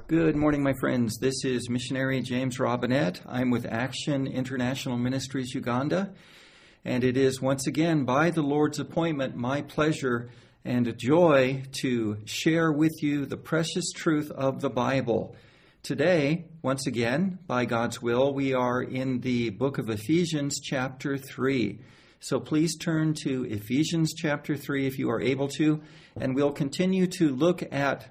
Good morning, my friends. This is missionary James Robinette. I'm with Action International Ministries Uganda, and it is once again, by the Lord's appointment, my pleasure and joy to share with you the precious truth of the Bible. Today, once again, by God's will, we are in the book of Ephesians chapter 3. So please turn to Ephesians chapter 3 if you are able to, and we'll continue to look at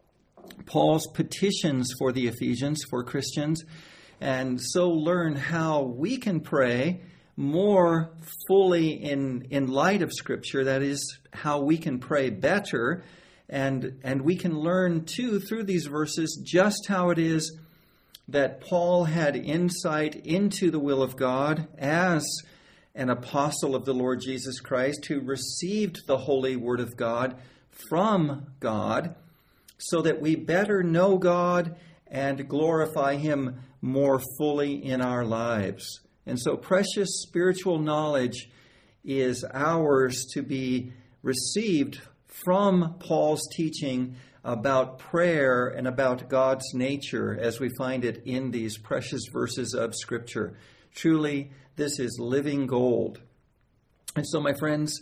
Paul's petitions for the Ephesians, for Christians, and so learn how we can pray more fully in light of Scripture. That is, how we can pray better, and we can learn too through these verses just how it is that Paul had insight into the will of God as an apostle of the Lord Jesus Christ who received the holy word of God from God, so that we better know God and glorify Him more fully in our lives. And so precious spiritual knowledge is ours to be received from Paul's teaching about prayer and about God's nature as we find it in these precious verses of Scripture. Truly, this is living gold. And so, my friends,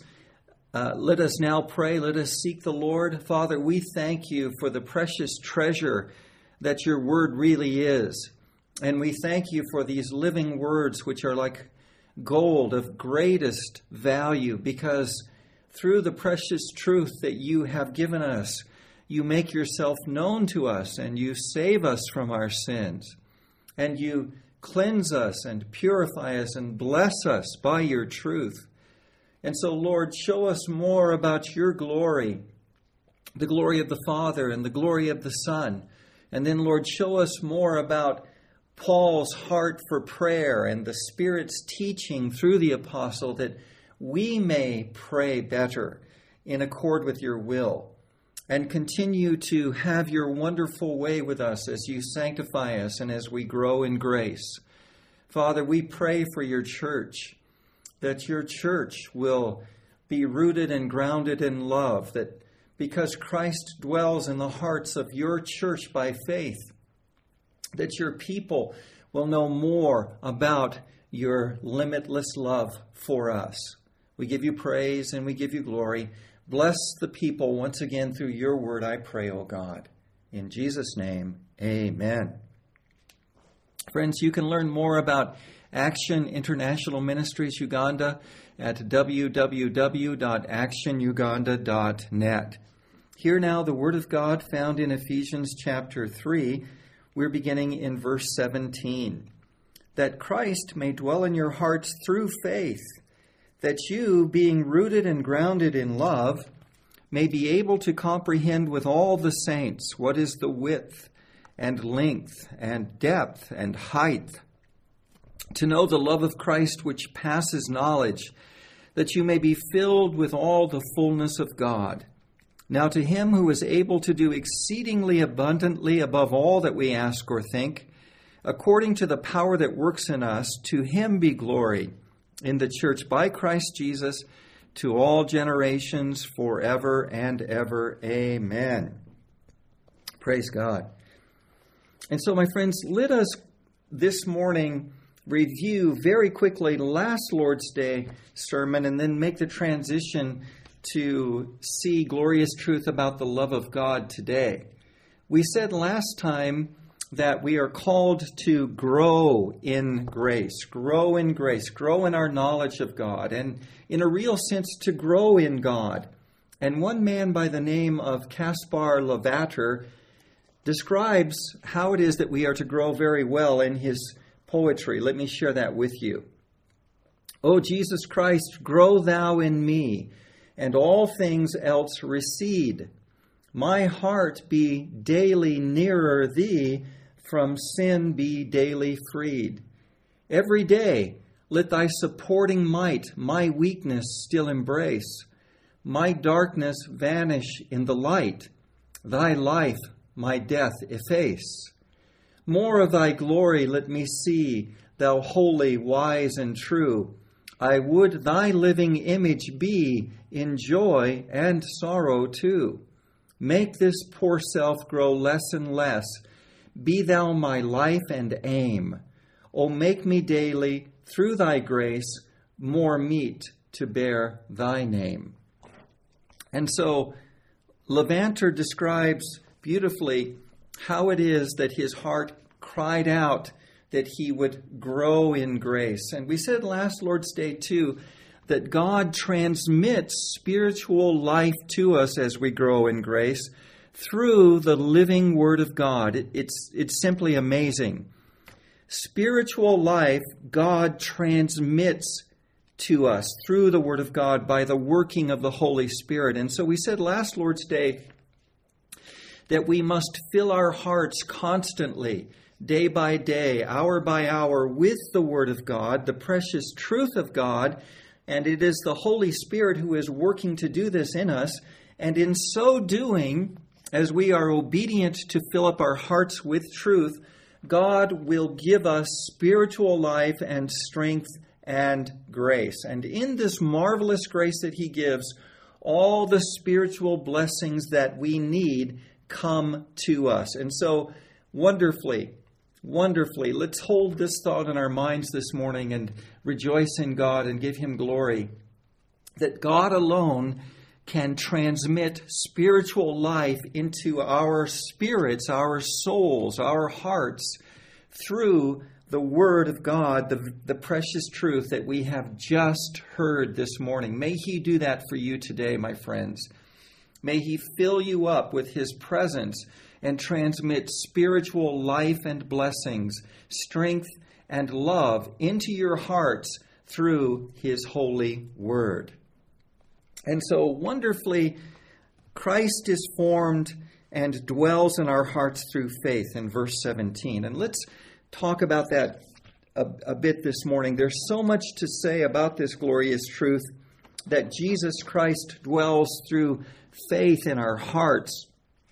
let us now pray. Let us seek the Lord. Father, we thank you for the precious treasure that your word really is. And we thank you for these living words, which are like gold of greatest value, because through the precious truth that you have given us, you make yourself known to us, and you save us from our sins, and you cleanse us and purify us and bless us by your truth. And so, Lord, show us more about your glory, the glory of the Father and the glory of the Son. And then, Lord, show us more about Paul's heart for prayer and the Spirit's teaching through the apostle, that we may pray better in accord with your will, and continue to have your wonderful way with us as you sanctify us and as we grow in grace. Father, we pray for your church, that your church will be rooted and grounded in love, that because Christ dwells in the hearts of your church by faith, that your people will know more about your limitless love for us. We give you praise and we give you glory. Bless the people once again through your word, I pray, O God. In Jesus' name, amen. Friends, you can learn more about Action International Ministries Uganda at www.actionuganda.net. Hear now the Word of God found in Ephesians chapter 3. We're beginning in verse 17. That Christ may dwell in your hearts through faith, that you, being rooted and grounded in love, may be able to comprehend with all the saints what is the width and length and depth and height, to know the love of Christ which passes knowledge, that you may be filled with all the fullness of God. Now to him who is able to do exceedingly abundantly above all that we ask or think, according to the power that works in us, to him be glory in the church by Christ Jesus, to all generations forever and ever. Amen. Praise God. And so, my friends, let us this morning review very quickly last Lord's Day sermon and then make the transition to see glorious truth about the love of God today. We said last time that we are called to grow in grace, grow in our knowledge of God, and in a real sense to grow in God. And one man by the name of Caspar Lavater describes how it is that we are to grow very well in his poetry. Let me share that with you. O Jesus Christ, grow thou in me, and all things else recede. My heart be daily nearer thee, from sin be daily freed. Every day let thy supporting might my weakness still embrace. My darkness vanish in the light, thy life my death efface. More of thy glory let me see, thou holy, wise, and true. I would thy living image be in joy and sorrow too. Make this poor self grow less and less, Be thou my life and aim. O make me daily, through thy grace, more meet to bear thy name. And so Levanter describes beautifully how it is that his heart cried out that he would grow in grace. And we said last Lord's Day too, that God transmits spiritual life to us as we grow in grace through the living Word of God. It's simply amazing. Spiritual life, God transmits to us through the Word of God by the working of the Holy Spirit. And so we said last Lord's Day that we must fill our hearts constantly, day by day, hour by hour, with the Word of God, the precious truth of God, and it is the Holy Spirit who is working to do this in us. And in so doing, as we are obedient to fill up our hearts with truth, God will give us spiritual life and strength and grace. And in this marvelous grace that He gives, all the spiritual blessings that we need come to us. And so, wonderfully, let's hold this thought in our minds this morning and rejoice in God and give Him glory, that God alone can transmit spiritual life into our spirits, our souls, our hearts, through the Word of God, the precious truth that we have just heard this morning. May He do that for you today, my friends. May He fill you up with His presence and transmit spiritual life and blessings, strength and love into your hearts through His holy Word. And so wonderfully, Christ is formed and dwells in our hearts through faith in verse 17. And let's talk about that a bit this morning. There's so much to say about this glorious truth that Jesus Christ dwells through faith in our hearts.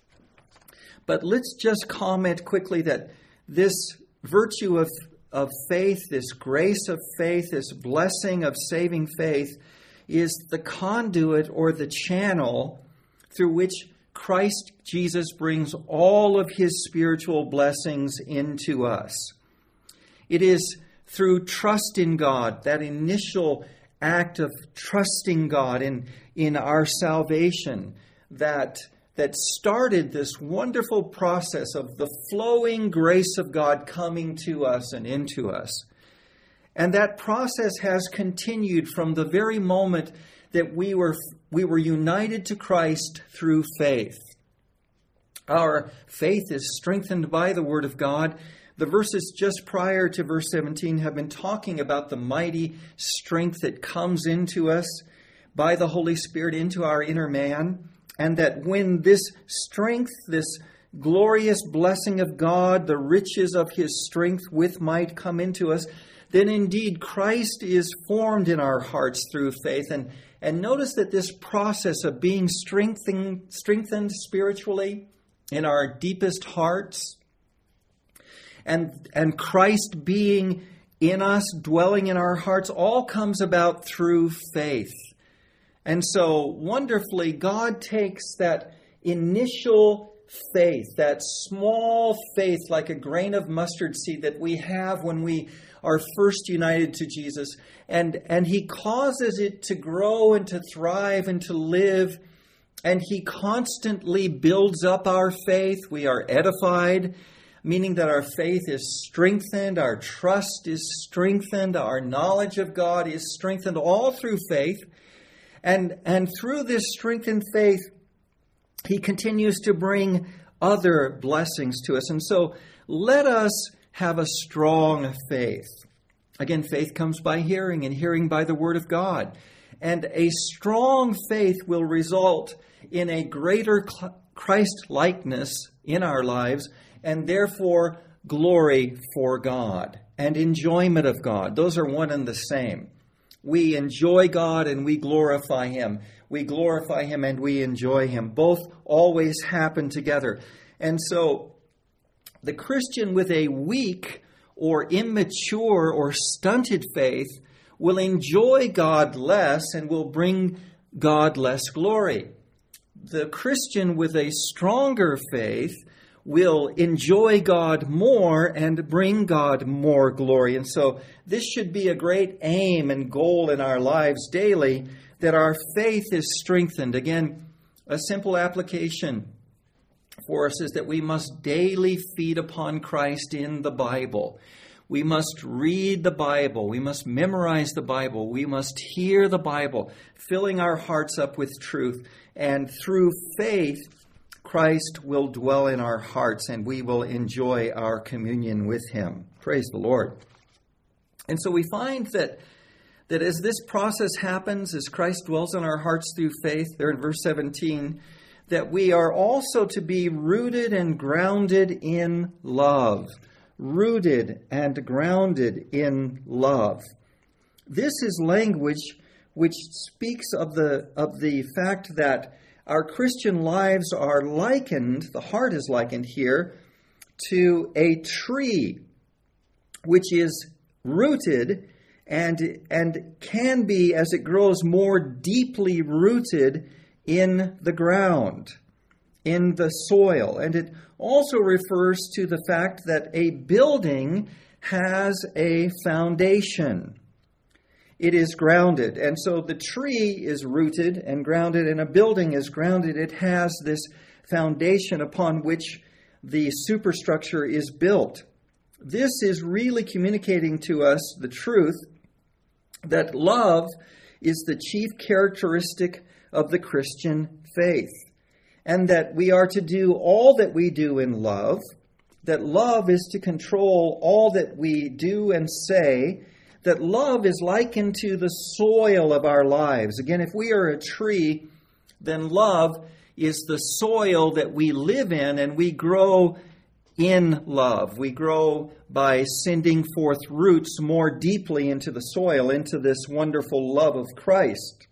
But let's just comment quickly that this virtue of faith, this grace of faith, this blessing of saving faith, is the conduit or the channel through which Christ Jesus brings all of His spiritual blessings into us. It is through trust in God, that initial act of trusting God in our salvation, that started this wonderful process of the flowing grace of God coming to us and into us. And that process has continued from the very moment that we were united to Christ through faith. Our faith is strengthened by the Word of God. The verses just prior to verse 17 have been talking about the mighty strength that comes into us by the Holy Spirit into our inner man, and that when this strength, this glorious blessing of God, the riches of His strength with might come into us, then indeed Christ is formed in our hearts through faith. And notice that this process of being strengthened spiritually in our deepest hearts, and Christ being in us, dwelling in our hearts, all comes about through faith. And so wonderfully, God takes that initial faith, that small faith like a grain of mustard seed that we have when we are first united to Jesus, and He causes it to grow and to thrive and to live, and He constantly builds up our faith. We are edified, meaning that our faith is strengthened, our trust is strengthened, our knowledge of God is strengthened, all through faith. And through this strengthened faith, He continues to bring other blessings to us. And so let us have a strong faith. Again, faith comes by hearing, and hearing by the Word of God. And a strong faith will result in a greater Christ-likeness in our lives, and therefore glory for God and enjoyment of God. Those are one and the same. We enjoy God and we glorify Him. We glorify Him and we enjoy Him. Both always happen together. And so the Christian with a weak or immature or stunted faith will enjoy God less and will bring God less glory. The Christian with a stronger faith will enjoy God more and bring God more glory. And so this should be a great aim and goal in our lives daily, that our faith is strengthened. Again, a simple application for us is that we must daily feed upon Christ in the Bible. We must read the Bible. We must memorize the Bible. We must hear the Bible, filling our hearts up with truth. And through faith, Christ will dwell in our hearts and we will enjoy our communion with Him. Praise the Lord. And so we find that as this process happens, as Christ dwells in our hearts through faith, there in verse 17, that we are also to be rooted and grounded in love. Rooted and grounded in love. This is language which speaks of the fact that our Christian lives are likened, the heart is likened here, to a tree which is rooted and can be, as it grows, more deeply rooted in the ground, in the soil. And it also refers to the fact that a building has a foundation. It is grounded. And so the tree is rooted and grounded, and a building is grounded. It has this foundation upon which the superstructure is built. This is really communicating to us the truth that love is the chief characteristic of the Christian faith, and that we are to do all that we do in love, that love is to control all that we do and say, that love is likened to the soil of our lives. Again, if we are a tree, then love is the soil that we live in, and we grow in love. We grow by sending forth roots more deeply into the soil, into this wonderful love of Christ.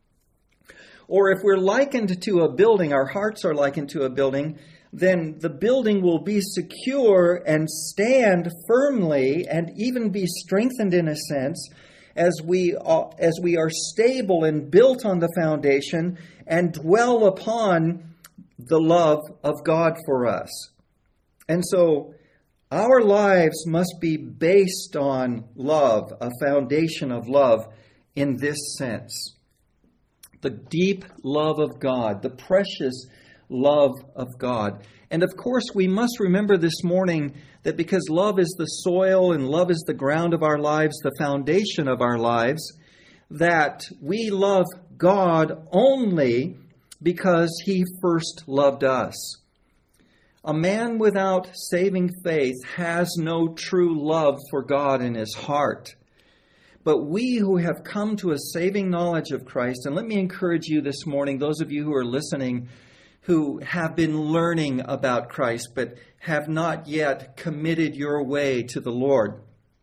Or if we're likened to a building, our hearts are likened to a building, then the building will be secure and stand firmly and even be strengthened in a sense as we are stable and built on the foundation and dwell upon the love of God for us. And so our lives must be based on love, a foundation of love in this sense. The deep love of God, the precious love of God. And of course, we must remember this morning that because love is the soil and love is the ground of our lives, the foundation of our lives, that we love God only because He first loved us. A man without saving faith has no true love for God in his heart. But we who have come to a saving knowledge of Christ, and let me encourage you this morning, those of you who are listening, who have been learning about Christ, but have not yet committed your way to the Lord,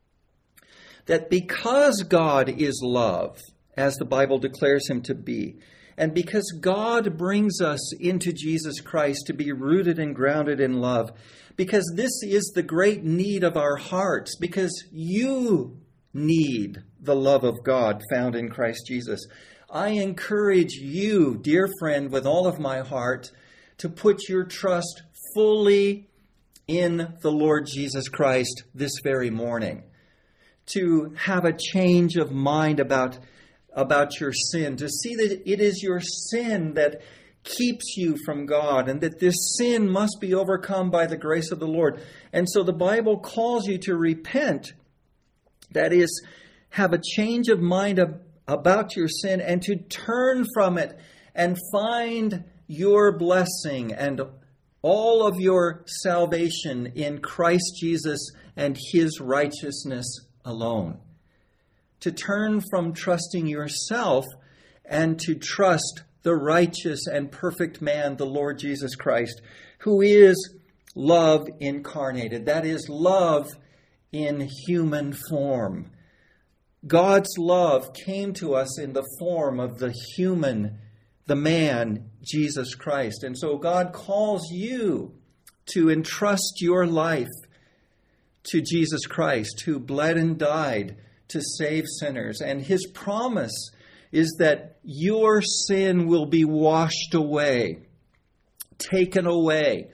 that because God is love, as the Bible declares Him to be, and because God brings us into Jesus Christ to be rooted and grounded in love, because this is the great need of our hearts, because you need the love of God found in Christ Jesus, I encourage you, dear friend, with all of my heart, to put your trust fully in the Lord Jesus Christ this very morning. To have a change of mind about your sin, to see that it is your sin that keeps you from God, and that this sin must be overcome by the grace of the Lord. And so the Bible calls you to repent, that is, have a change of mind about your sin and to turn from it and find your blessing and all of your salvation in Christ Jesus and His righteousness alone. To turn from trusting yourself and to trust the righteous and perfect man, the Lord Jesus Christ, who is love incarnated. That is, love in human form. God's love came to us in the form of the human, the man, Jesus Christ. And so God calls you to entrust your life to Jesus Christ, who bled and died to save sinners. And His promise is that your sin will be washed away, taken away,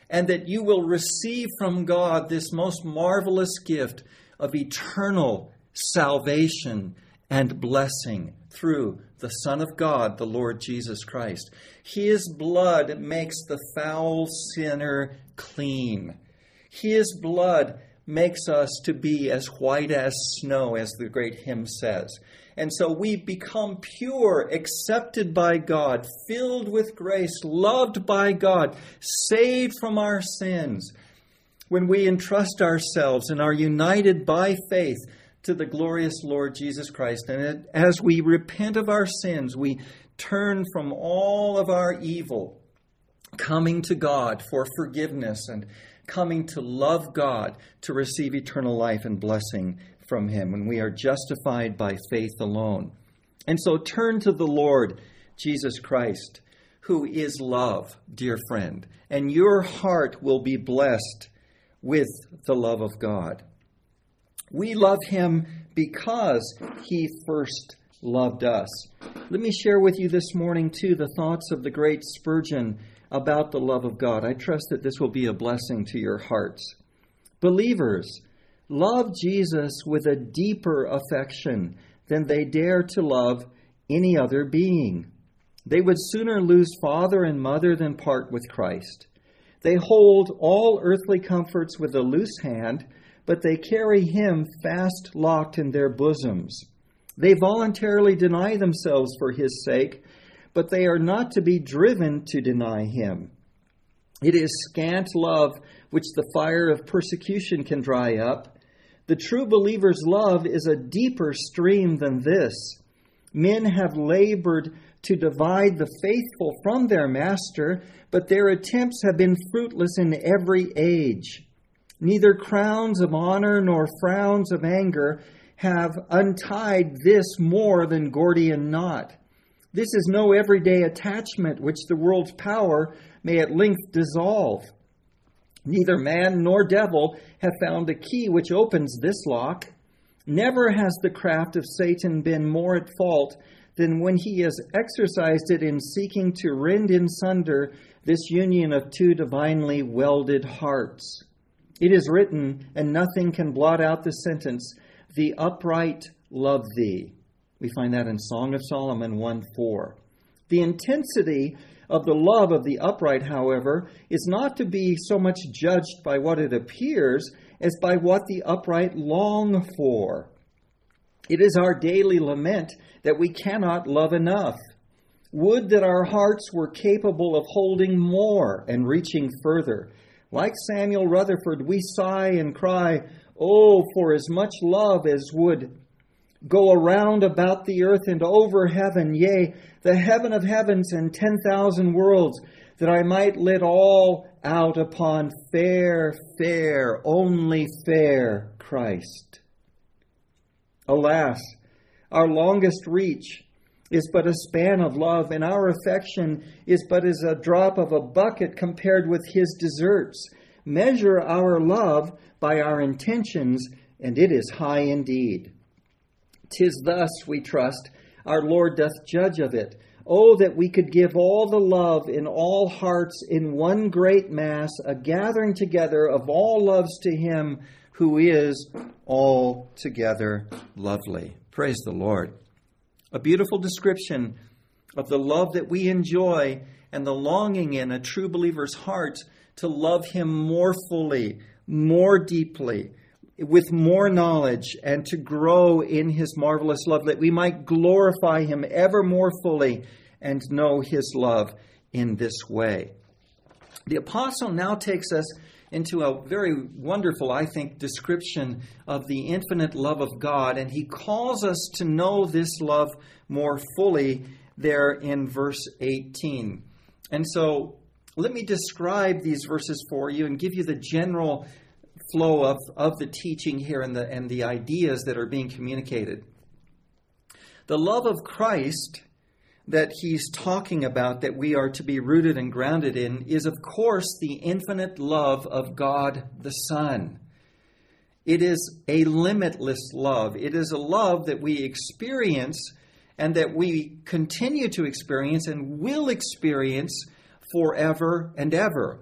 and that you will receive from God this most marvelous gift of eternal salvation and blessing through the Son of God, the Lord Jesus Christ. His blood makes the foul sinner clean. His blood makes us to be as white as snow, as the great hymn says. And so we become pure, accepted by God, filled with grace, loved by God, saved from our sins, when we entrust ourselves and are united by faith to the glorious Lord Jesus Christ. And as we repent of our sins, we turn from all of our evil, coming to God for forgiveness and coming to love God, to receive eternal life and blessing from Him when we are justified by faith alone. And so turn to the Lord Jesus Christ, who is love, dear friend, and your heart will be blessed with the love of God. We love Him because He first loved us. Let me share with you this morning, too, the thoughts of the great Spurgeon about the love of God. I trust that this will be a blessing to your hearts. Believers, love Jesus with a deeper affection than they dare to love any other being. They would sooner lose father and mother than part with Christ. They hold all earthly comforts with a loose hand, but they carry Him fast locked in their bosoms. They voluntarily deny themselves for His sake, but they are not to be driven to deny Him. It is scant love which the fire of persecution can dry up. The true believer's love is a deeper stream than this. Men have labored to divide the faithful from their master, but their attempts have been fruitless in every age. Neither crowns of honor nor frowns of anger have untied this more than Gordian knot. This is no everyday attachment which the world's power may at length dissolve. Neither man nor devil have found a key which opens this lock. Never has the craft of Satan been more at fault than when he has exercised it in seeking to rend in sunder this union of two divinely welded hearts. It is written, and nothing can blot out the sentence, "The upright love thee." We find that in Song of Solomon 1:4. The intensity of the love of the upright, however, is not to be so much judged by what it appears as by what the upright long for. It is our daily lament that we cannot love enough. Would that our hearts were capable of holding more and reaching further. Like Samuel Rutherford, we sigh and cry, "Oh, for as much love as would go around about the earth and over heaven, yea, the heaven of heavens and 10,000 worlds, that I might let all out upon fair, fair, only fair Christ." Alas, our longest reach is but a span of love, and our affection is but as a drop of a bucket compared with His deserts. Measure our love by our intentions, and it is high indeed. 'Tis thus, we trust, our Lord doth judge of it. Oh, that we could give all the love in all hearts in one great mass, a gathering together of all loves to Him who is altogether lovely. Praise the Lord. A beautiful description of the love that we enjoy and the longing in a true believer's heart to love Him more fully, more deeply, with more knowledge, and to grow in His marvelous love, that we might glorify Him ever more fully and know His love in this way. The apostle now takes us into a very wonderful, I think, description of the infinite love of God, and he calls us to know this love more fully there in verse 18. And so let me describe these verses for you and give you the general flow of the teaching here and the ideas that are being communicated. The love of Christ that he's talking about, that we are to be rooted and grounded in, is of course the infinite love of God the Son. It is a limitless love. It is a love that we experience and that we continue to experience and will experience forever and ever.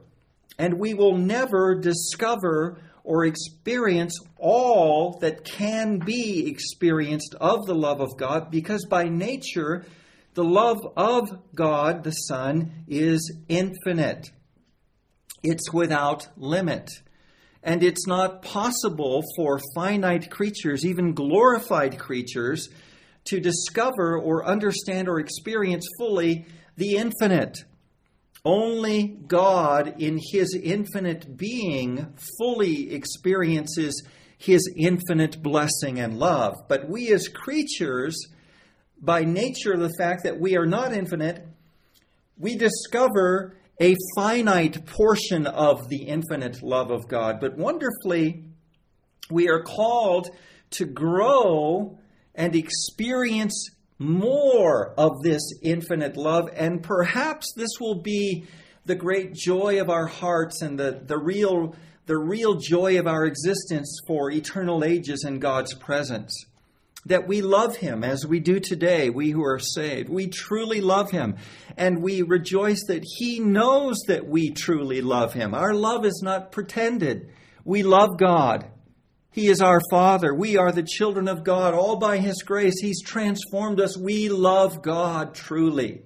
And we will never discover or experience all that can be experienced of the love of God, because by nature, the love of God, the Son, is infinite. It's without limit. And it's not possible for finite creatures, even glorified creatures, to discover or understand or experience fully the infinite. Only God, in His infinite being, fully experiences His infinite blessing and love. But we as creatures, by nature of the fact that we are not infinite, we discover a finite portion of the infinite love of God. But wonderfully, we are called to grow and experience more of this infinite love. And perhaps this will be the great joy of our hearts and the real joy of our existence for eternal ages in God's presence. That we love Him as we do today, we who are saved. We truly love Him, and we rejoice that He knows that we truly love Him. Our love is not pretended. We love God. He is our Father. We are the children of God. All by His grace, He's transformed us. We love God truly.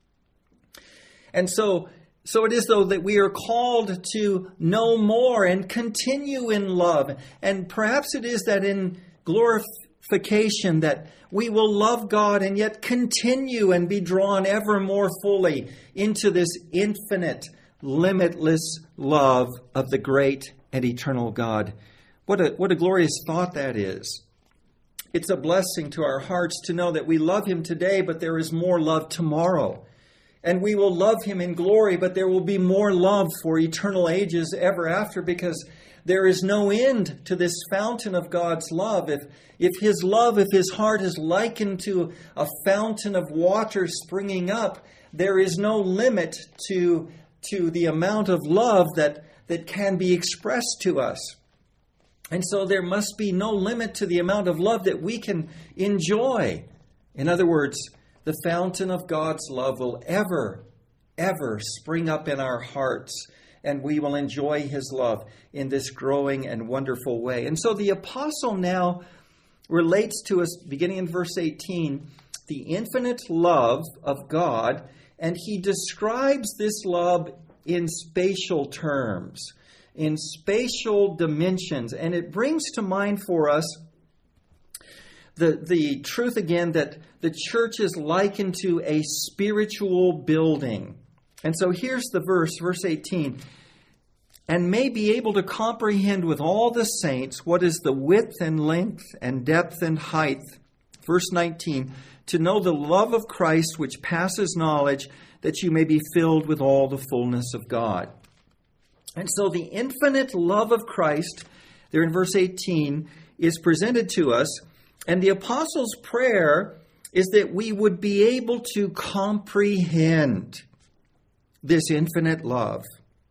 And so it is, though, that we are called to know more and continue in love. And perhaps it is that in glorification that we will love God and yet continue and be drawn ever more fully into this infinite, limitless love of the great and eternal God. What a glorious thought that is. It's a blessing to our hearts to know that we love Him today, but there is more love tomorrow. And we will love Him in glory, but there will be more love for eternal ages ever after, because there is no end to this fountain of God's love. If His heart is likened to a fountain of water springing up, there is no limit to the amount of love that can be expressed to us. And so there must be no limit to the amount of love that we can enjoy. In other words, the fountain of God's love will ever spring up in our hearts, and we will enjoy His love in this growing and wonderful way. And so the apostle now relates to us, beginning in verse 18, the infinite love of God, and he describes this love in spatial terms, in spatial dimensions. And it brings to mind for us the truth again that the church is likened to a spiritual building. And so here's the verse 18. And may be able to comprehend with all the saints what is the width and length and depth and height. Verse 19, to know the love of Christ which passes knowledge, that you may be filled with all the fullness of God. And so the infinite love of Christ, there in verse 18, is presented to us. And the apostle's prayer is that we would be able to comprehend this infinite love.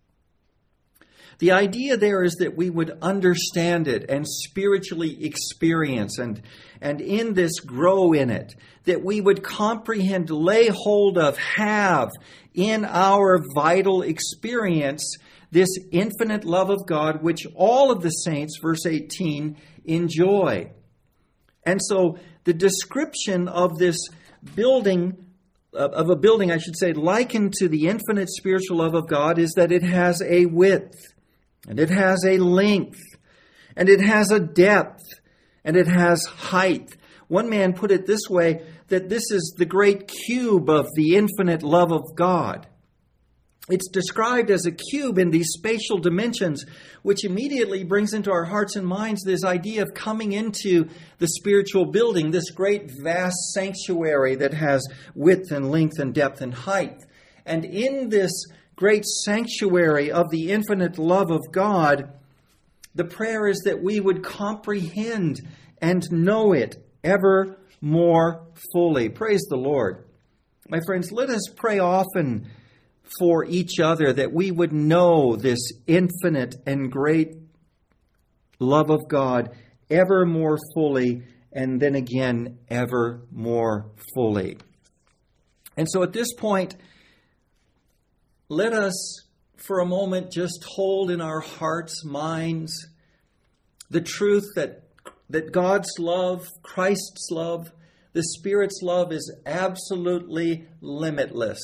The idea there is that we would understand it and spiritually experience and in this grow in it, that we would comprehend, lay hold of, have in our vital experience this infinite love of God, which all of the saints, verse 18, enjoy. And so the description of this building, of a building, I should say, likened to the infinite spiritual love of God, is that it has a width, and it has a length, and it has a depth, and it has height. One man put it this way, that this is the great cube of the infinite love of God. It's described as a cube in these spatial dimensions, which immediately brings into our hearts and minds this idea of coming into the spiritual building, this great vast sanctuary that has width and length and depth and height. And in this great sanctuary of the infinite love of God, the prayer is that we would comprehend and know it ever more fully. Praise the Lord. My friends, let us pray often for each other, that we would know this infinite and great love of God ever more fully, and then again, ever more fully. And so at this point, let us for a moment just hold in our hearts, minds, the truth that God's love, Christ's love, the Spirit's love is absolutely limitless.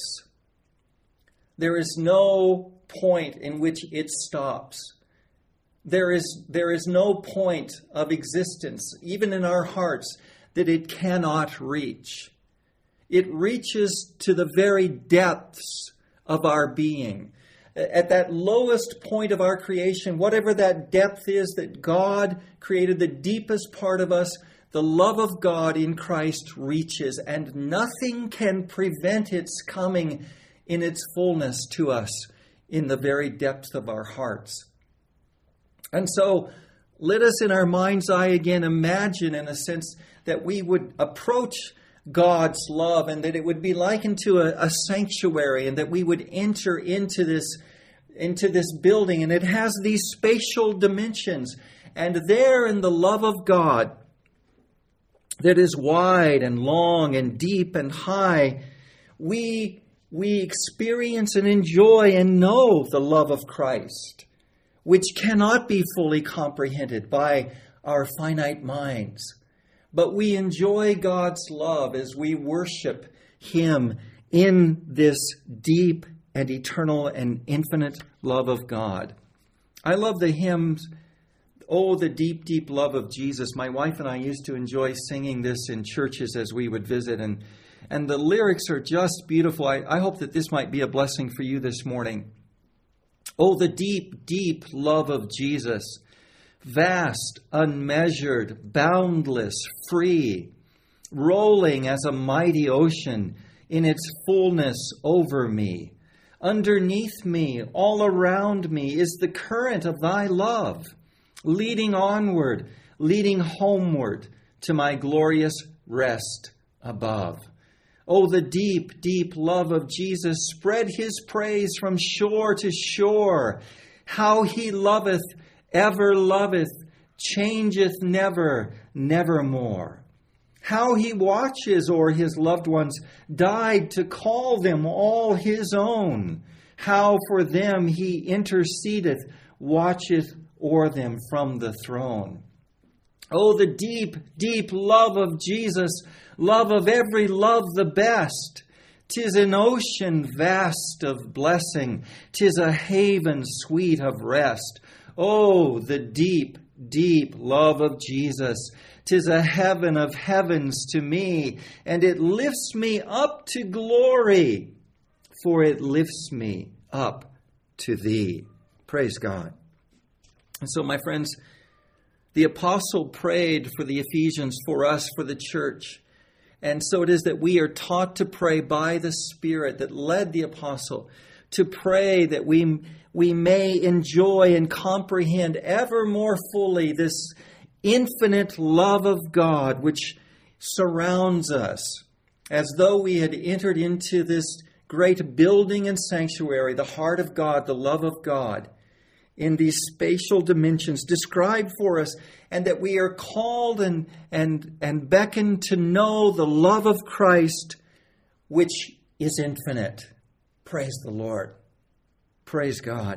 There is no point in which it stops. There is no point of existence, even in our hearts, that it cannot reach. It reaches to the very depths of our being. At that lowest point of our creation, whatever that depth is that God created, the deepest part of us, the love of God in Christ reaches, and nothing can prevent its coming in its fullness to us in the very depth of our hearts. And so let us in our mind's eye again imagine, in a sense, that we would approach God's love and that it would be likened to a sanctuary, and that we would enter into this building, and it has these spatial dimensions. And there in the love of God that is wide and long and deep and high, we experience and enjoy and know the love of Christ, which cannot be fully comprehended by our finite minds. But we enjoy God's love as we worship Him in this deep and eternal and infinite love of God. I love the hymns, "Oh, the deep, deep love of Jesus." My wife and I used to enjoy singing this in churches as we would visit, and the lyrics are just beautiful. I hope that this might be a blessing for you this morning. Oh, the deep, deep love of Jesus, vast, unmeasured, boundless, free, rolling as a mighty ocean in its fullness over me. Underneath me, all around me, is the current of thy love, leading onward, leading homeward to my glorious rest above. Oh, the deep, deep love of Jesus, spread his praise from shore to shore. How he loveth, ever loveth, changeth never, nevermore. How he watches o'er his loved ones, died to call them all his own. How for them he intercedeth, watcheth o'er them from the throne. Oh, the deep, deep love of Jesus, love of every love the best. 'Tis an ocean vast of blessing, 'tis a haven sweet of rest. Oh, the deep, deep love of Jesus, 'tis a heaven of heavens to me, and it lifts me up to glory, for it lifts me up to thee. Praise God. And so, my friends, the apostle prayed for the Ephesians, for us, for the church. And so it is that we are taught to pray by the Spirit that led the apostle to pray that we may enjoy and comprehend ever more fully this infinite love of God which surrounds us, as though we had entered into this great building and sanctuary, the heart of God, the love of God, in these spatial dimensions described for us, and that we are called and beckoned to know the love of Christ, which is infinite. Praise the Lord. Praise God.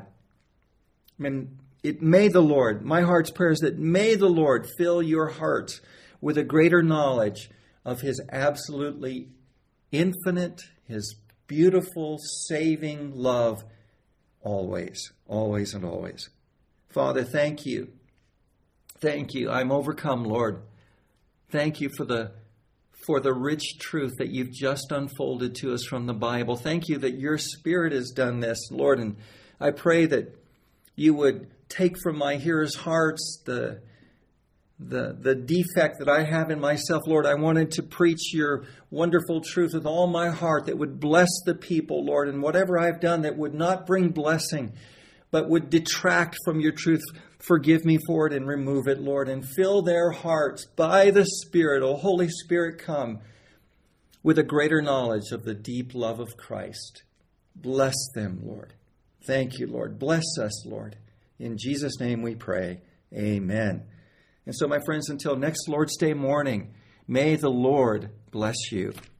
May the Lord, my heart's prayer is that may the Lord fill your hearts with a greater knowledge of his absolutely infinite, his beautiful, saving love always, always, and always. Father, thank you. Thank you. I'm overcome, Lord. Thank you for the rich truth that you've just unfolded to us from the Bible. Thank you that your Spirit has done this, Lord. And I pray that you would take from my hearers' hearts the defect that I have in myself, Lord. I wanted to preach your wonderful truth with all my heart that would bless the people, Lord. And whatever I've done that would not bring blessing, but would detract from your truth, forgive me for it and remove it, Lord. And fill their hearts by the Spirit. O Holy Spirit, come with a greater knowledge of the deep love of Christ. Bless them, Lord. Thank you, Lord. Bless us, Lord. In Jesus' name we pray. Amen. And so, my friends, until next Lord's Day morning, may the Lord bless you.